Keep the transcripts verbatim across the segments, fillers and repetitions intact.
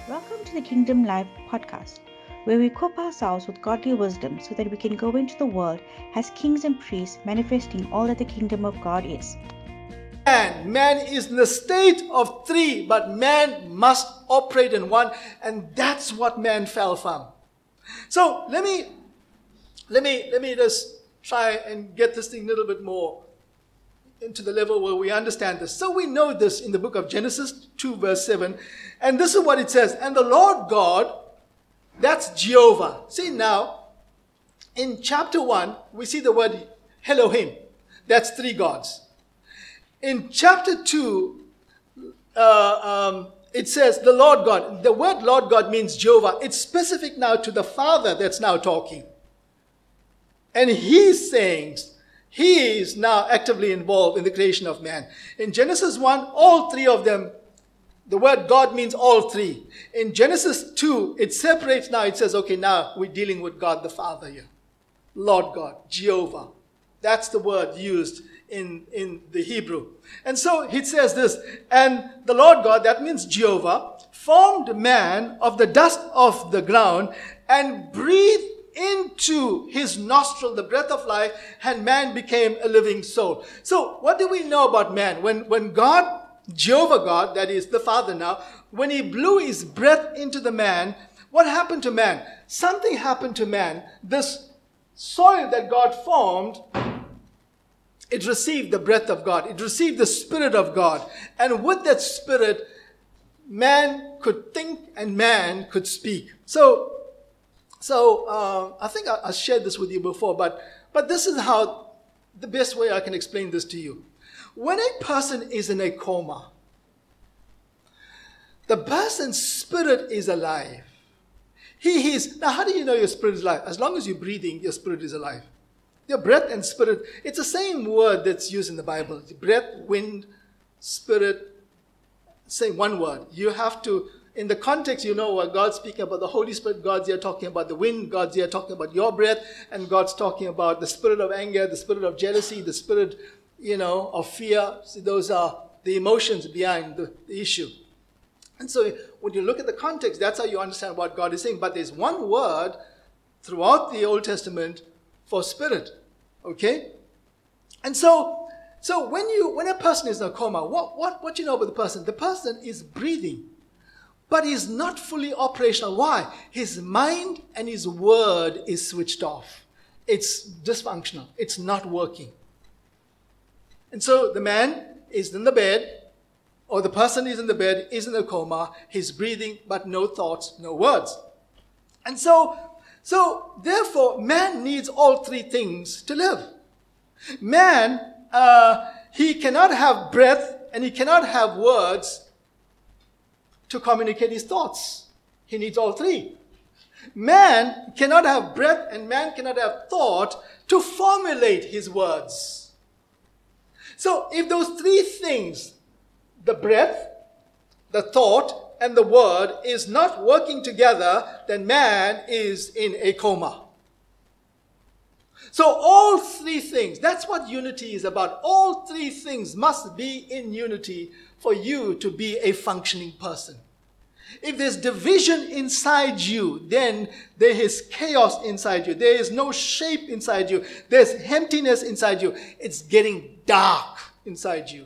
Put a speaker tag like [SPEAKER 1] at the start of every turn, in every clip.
[SPEAKER 1] Welcome to the Kingdom Live podcast, where we equip ourselves with godly wisdom so that we can go into the world as kings and priests manifesting all that the kingdom of God is.
[SPEAKER 2] Man, man is in the state of three, but man must operate in one, and that's what man fell from. So let me, let me, let me just try and get this thing a little bit more into the level where we understand this. So we know this in the book of Genesis two verse seven. And this is what it says. And the Lord God, that's Jehovah. See now, in chapter one, we see the word Elohim. That's three gods. In chapter two, uh, um, it says the Lord God. The word Lord God means Jehovah. It's specific now to the Father that's now talking. And he's saying, he is now actively involved in the creation of man. In Genesis one, all three of them, the word God means all three. In Genesis two, it separates now. It says, okay, now we're dealing with God the Father here. Lord God, Jehovah. That's the word used in, in the Hebrew. And so it says this, and the Lord God, that means Jehovah, formed man of the dust of the ground and breathed into his nostril the breath of life, and man became a living soul. So what do we know about man? When, when God, Jehovah God, that is the Father now, when he blew his breath into the man, what happened to man? Something happened to man. This soil that God formed, it received the breath of God. It received the Spirit of God. And with that Spirit, man could think and man could speak. So, So uh, I think I, I shared this with you before, but, but this is how, the best way I can explain this to you. When a person is in a coma, the person's spirit is alive. He is, now how do you know your spirit is alive? As long as you're breathing, your spirit is alive. Your breath and spirit, it's the same word that's used in the Bible. Breath, wind, spirit, same one word. You have to, in the context, you know, what God's speaking about the Holy Spirit, God's here talking about the wind, God's here talking about your breath, and God's talking about the spirit of anger, the spirit of jealousy, the spirit, you know, of fear. See, those are the emotions behind the, the issue. And so when you look at the context, that's how you understand what God is saying. But there's one word throughout the Old Testament for spirit, okay? And so, so when you when a person is in a coma, what what what you know about the person? The person is breathing, but he's not fully operational. Why? His mind and his word is switched off. It's dysfunctional. It's not working. And so the man is in the bed, or the person is in the bed, is in a coma. He's breathing, but no thoughts, no words. And so, so therefore, man needs all three things to live. Man, uh, he cannot have breath and he cannot have words to communicate his thoughts. He needs all three. Man cannot have breath and man cannot have thought to formulate his words. So if those three things, the breath, the thought, and the word is not working together, then man is in a coma. So all three things, that's what unity is about. All three things must be in unity for you to be a functioning person. If there's division inside you, then there is chaos inside you. There is no shape inside you. There's emptiness inside you. It's getting dark inside you.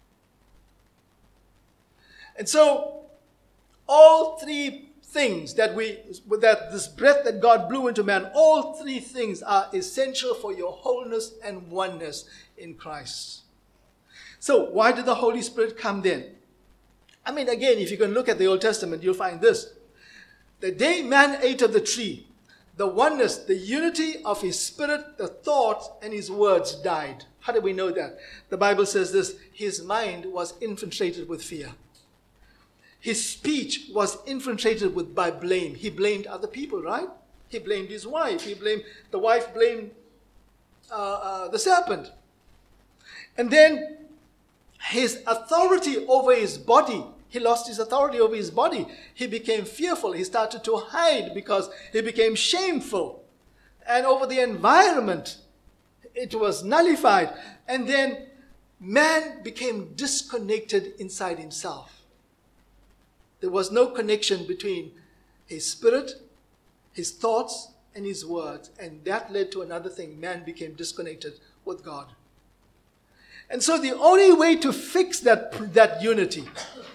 [SPEAKER 2] And so, all three things that we, that this breath that God blew into man, all three things are essential for your wholeness and oneness in Christ. So, why did the Holy Spirit come then? I mean, again, if you can look at the Old Testament, you'll find this. The day man ate of the tree, the oneness, the unity of his spirit, the thoughts, and his words died. How do we know that? The Bible says this, his mind was infiltrated with fear. His speech was infiltrated with by blame. He blamed other people, right? He blamed his wife. He blamed, the wife blamed uh, uh, the serpent. And then his authority over his body, he lost his authority over his body. He became fearful. He started to hide because he became shameful. And over the environment, it was nullified. And then man became disconnected inside himself. There was no connection between his spirit, his thoughts, and his words. And that led to another thing. Man became disconnected with God. And so the only way to fix that, that unity,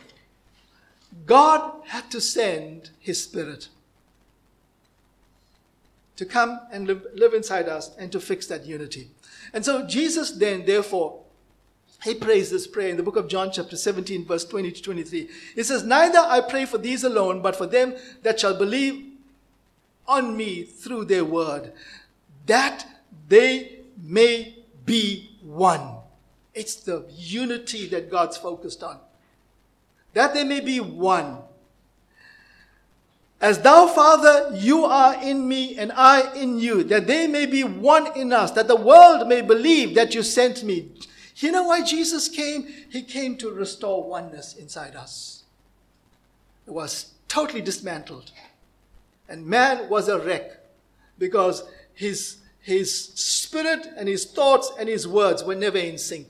[SPEAKER 2] God had to send his Spirit to come and live, live inside us and to fix that unity. And so Jesus then, therefore, he prays this prayer in the book of John chapter seventeen, verse twenty to twenty-three. He says, "Neither I pray for these alone, but for them that shall believe on me through their word, that they may be one." It's the unity that God's focused on. That they may be one. "As thou, Father, you are in me and I in you, that they may be one in us, that the world may believe that you sent me." You know why Jesus came? He came to restore oneness inside us. It was totally dismantled. And man was a wreck because his, his spirit and his thoughts and his words were never in sync.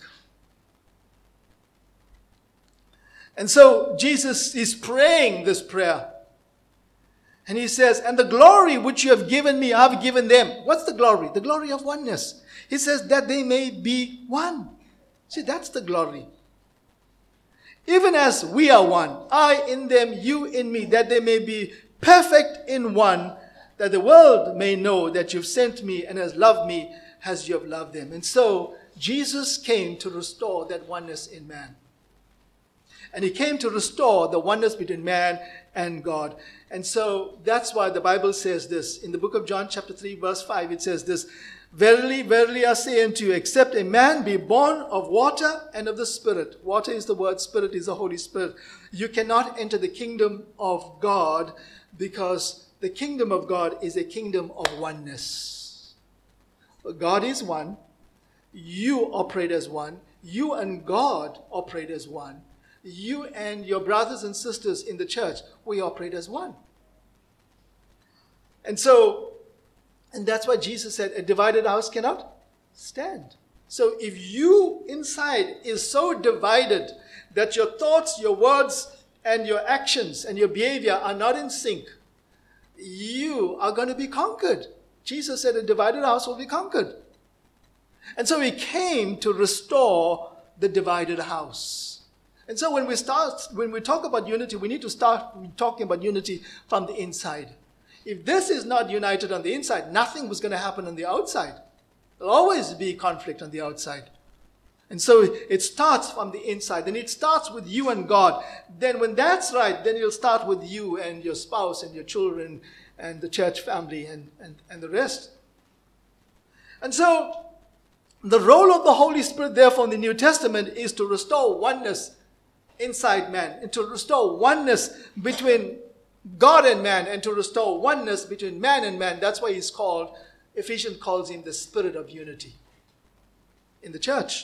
[SPEAKER 2] And so Jesus is praying this prayer. And he says, "And the glory which you have given me, I've given them." What's the glory? The glory of oneness. He says, "that they may be one." See, that's the glory. "Even as we are one, I in them, you in me, that they may be perfect in one, that the world may know that you've sent me and has loved me as you have loved them." And so Jesus came to restore that oneness in man. And he came to restore the oneness between man and God. And so that's why the Bible says this. In the book of John chapter three, verse five, it says this, "Verily, verily, I say unto you, except a man be born of water and of the Spirit." Water is the word, Spirit is the Holy Spirit. "You cannot enter the kingdom of God," because the kingdom of God is a kingdom of oneness. God is one. You operate as one. You and God operate as one. You and your brothers and sisters in the church, we operate as one. And so, and that's why Jesus said, "A divided house cannot stand." So if you inside is so divided that your thoughts, your words, and your actions and your behavior are not in sync, you are going to be conquered. Jesus said a divided house will be conquered. And so he came to restore the divided house. And so when we start, when we talk about unity, we need to start talking about unity from the inside. If this is not united on the inside, nothing was going to happen on the outside. There'll always be conflict on the outside. And so it starts from the inside. And it starts with you and God. Then when that's right, then it'll start with you and your spouse and your children and the church family and, and, and the rest. And so the role of the Holy Spirit, therefore, in the New Testament is to restore oneness inside man, and to restore oneness between God and man, and to restore oneness between man and man. That's why he's called, Ephesians calls him the Spirit of unity in the church.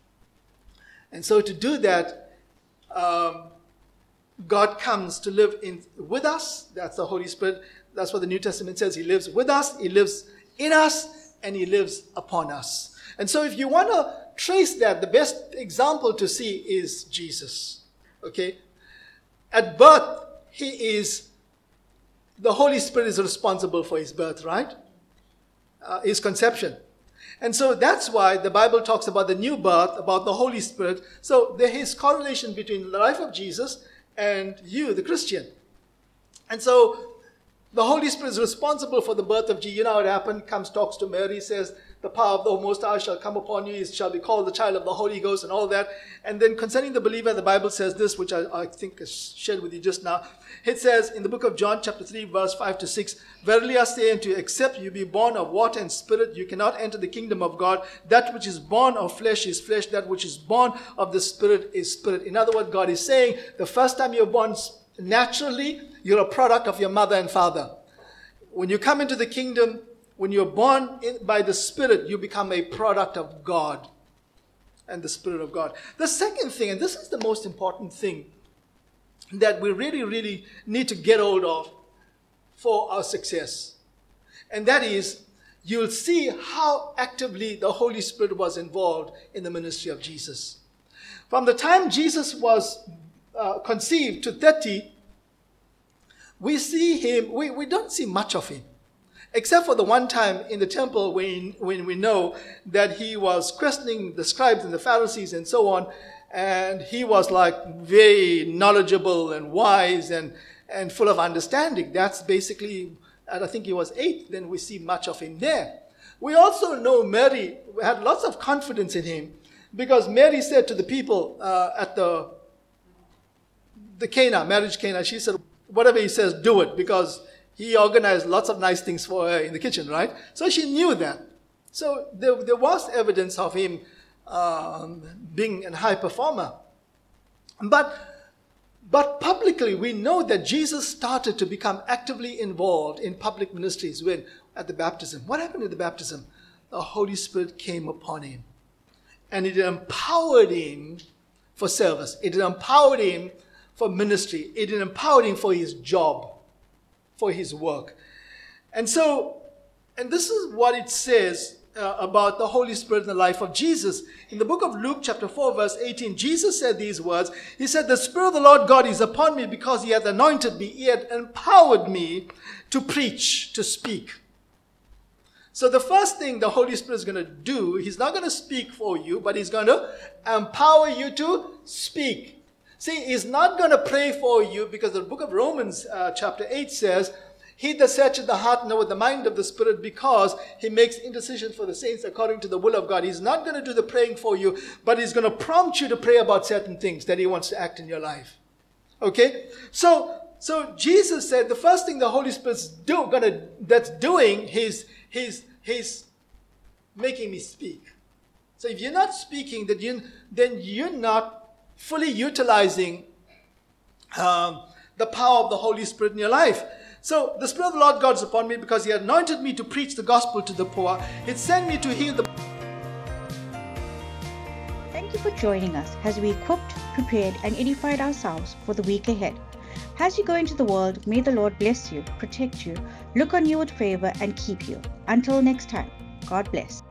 [SPEAKER 2] And so to do that, um, God comes to live in with us. That's the Holy Spirit. That's what the New Testament says. He lives with us, he lives in us, and he lives upon us. And so if you want to trace that, the best example to see is Jesus. Okay? At birth, he is, the Holy Spirit is responsible for his birth, right? Uh, his conception. And so that's why the Bible talks about the new birth, about the Holy Spirit. So there is correlation between the life of Jesus and you, the Christian. And so the Holy Spirit is responsible for the birth of Jesus. You know how it happened? Comes, talks to Mary, says, "The power of the Most High shall come upon you. He shall be called the child of the Holy Ghost," and all that. And then concerning the believer, the Bible says this, which I, I think I shared with you just now. It says in the book of John chapter three, verse five to six, "Verily I say unto you, except you be born of water and spirit, you cannot enter the kingdom of God. That which is born of flesh is flesh. That which is born of the Spirit is spirit." In other words, God is saying, the first time you're born naturally, you're a product of your mother and father. When you come into the kingdom, when you're born in, by the Spirit, you become a product of God and the Spirit of God. The second thing, and this is the most important thing that we really, really need to get hold of for our success. And that is, you'll see how actively the Holy Spirit was involved in the ministry of Jesus. From the time Jesus was uh, conceived to thirty, we see him, we, we don't see much of him. Except for the one time in the temple when, when we know that he was questioning the scribes and the Pharisees and so on, and he was like very knowledgeable and wise and, and full of understanding. That's basically, and I think he was eight, then we see much of him there. We also know Mary had lots of confidence in him, because Mary said to the people uh, at the, the Cana, marriage Cana, she said, whatever he says, do it, because he organized lots of nice things for her in the kitchen, right? So she knew that. So there, there was evidence of him um, being a high performer. But, but publicly, we know that Jesus started to become actively involved in public ministries when at the baptism. What happened at the baptism? The Holy Spirit came upon him. And it empowered him for service. It empowered him for ministry. It empowered him for his job, for his work. And so, and this is what it says uh, about the Holy Spirit in the life of Jesus. In the book of Luke chapter four verse eighteen, Jesus said these words. He said, the Spirit of the Lord God is upon me because he hath anointed me. He hath empowered me to preach, to speak. So the first thing the Holy Spirit is going to do, he's not going to speak for you, but he's going to empower you to speak. See, he's not going to pray for you, because the book of Romans uh, chapter eight says, he that searcheth the heart knoweth the mind of the Spirit, because he makes intercession for the saints according to the will of God. He's not going to do the praying for you, but he's going to prompt you to pray about certain things that he wants to act in your life. Okay? So, so Jesus said the first thing the Holy Spirit's do, gonna, that's doing, he's, he's, he's making me speak. So if you're not speaking, then, you, then you're not fully utilizing um, the power of the Holy Spirit in your life. So the Spirit of the Lord God is upon me because he anointed me to preach the gospel to the poor. It sent me to heal the...
[SPEAKER 1] Thank you for joining us as we equipped, prepared and edified ourselves for the week ahead. As you go into the world, may the Lord bless you, protect you, look on you with favor and keep you. Until next time, God bless.